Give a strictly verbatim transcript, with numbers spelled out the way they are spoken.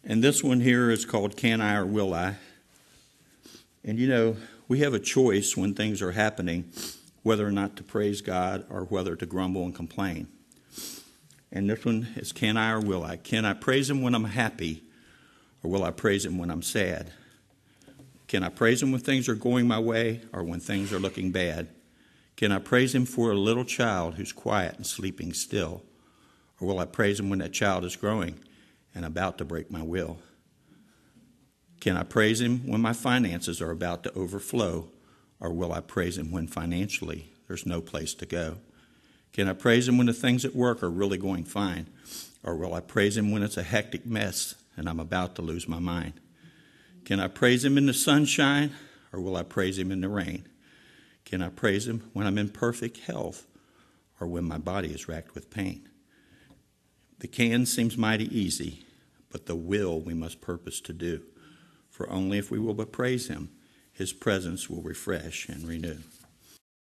And this one here is called Can I or Will I? And you know, we have a choice when things are happening whether or not to praise God or whether to grumble and complain. And this one is Can I or Will I? Can I praise Him when I'm happy, or will I praise Him when I'm sad? Can I praise Him when things are going my way or when things are looking bad? Can I praise Him for a little child who's quiet and sleeping still? Or will I praise Him when that child is growing and about to break my will? Can I praise Him when my finances are about to overflow? Or will I praise Him when financially there's no place to go? Can I praise Him when the things at work are really going fine? Or will I praise Him when it's a hectic mess and I'm about to lose my mind? Can I praise Him in the sunshine? Or will I praise Him in the rain? Can I praise Him when I'm in perfect health? Or when my body is racked with pain? The can seems mighty easy, but the will we must purpose to do. For only if we will but praise Him, His presence will refresh and renew.